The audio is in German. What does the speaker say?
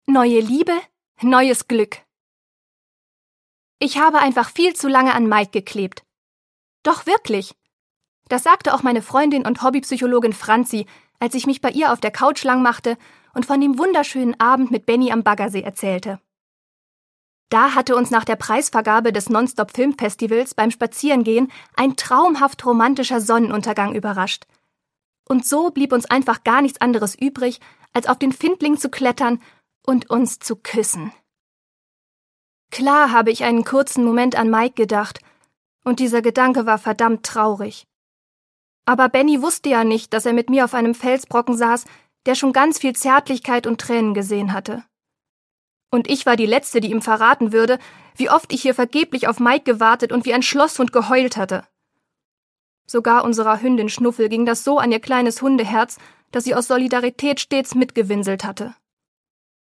Neue Liebe, neues Glück. Ich habe einfach viel zu lange an Mike geklebt. Doch wirklich. Das sagte auch meine Freundin und Hobbypsychologin Franzi, als ich mich bei ihr auf der Couch langmachte und von dem wunderschönen Abend mit Benny am Baggersee erzählte. Da hatte uns nach der Preisvergabe des Nonstop-Filmfestivals beim Spazierengehen ein traumhaft romantischer Sonnenuntergang überrascht. Und so blieb uns einfach gar nichts anderes übrig, als auf den Findling zu klettern und uns zu küssen. Klar habe ich einen kurzen Moment an Mike gedacht, und dieser Gedanke war verdammt traurig. Aber Benny wusste ja nicht, dass er mit mir auf einem Felsbrocken saß, der schon ganz viel Zärtlichkeit und Tränen gesehen hatte. Und ich war die Letzte, die ihm verraten würde, wie oft ich hier vergeblich auf Mike gewartet und wie ein Schlosshund geheult hatte. Sogar unserer Hündin Schnuffel ging das so an ihr kleines Hundeherz, dass sie aus Solidarität stets mitgewinselt hatte.